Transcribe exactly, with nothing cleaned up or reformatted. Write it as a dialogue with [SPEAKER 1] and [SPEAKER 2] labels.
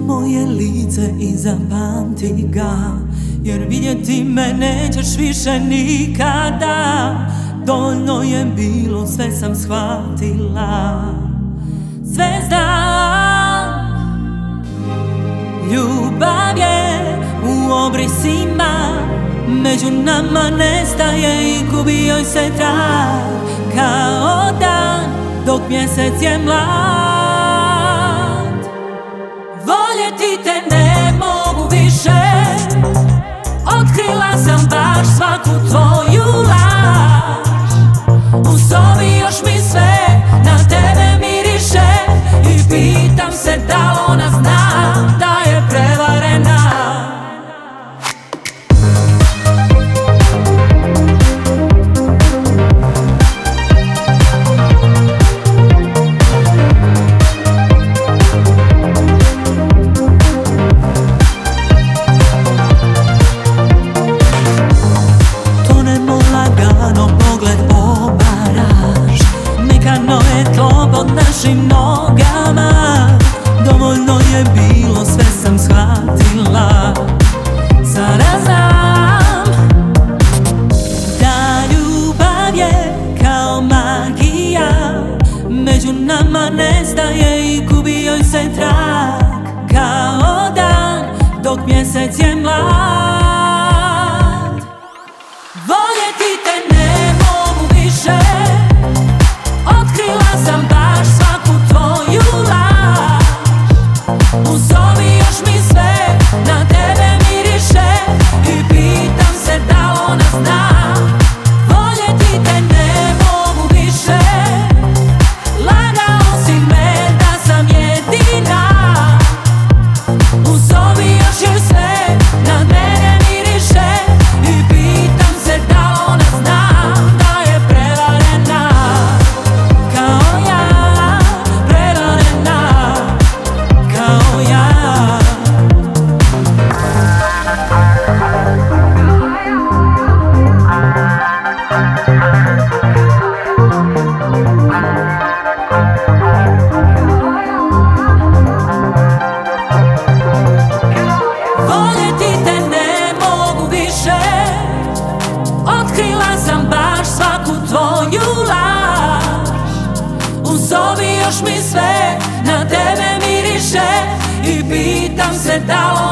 [SPEAKER 1] moje lice i zapamti ga, jer vidjeti me nećeš više nikada. Dovoljno je bilo, sve sam shvatila. Sve znam, ljubav je u obrisima, među nama nestaje i gubi joj se trag, kao dan dok mjesec je mlad. Voljeti te ne mogu više, otkrila sam baš svaku tvoju laž. U sobi još mi sve na tebe miriše i pitam se da li ona zna da je prevarena. Pod našim nogama dovoljno je bilo, sve sam shvatila. Sada znam da ljubav je kao magija, među nama nestaje i gubi joj se trag, kao dan dok mjesec je mlad. Voljeti te ne mogu više, otkrila sam baš svaku tvoju laž. U sobi još mi sve na tebe miriše i pitam se da li ona zna. Voljeti te ne mogu više, lagao si me da sam jedina. U sobi još je sve na mene miriše i pitam se da li ona zna da je prevarena. Voljeti te ne mogu više, otkrila sam baš svaku tvoju laž. U sobi još mi sve na tebe miriše i pitam se da li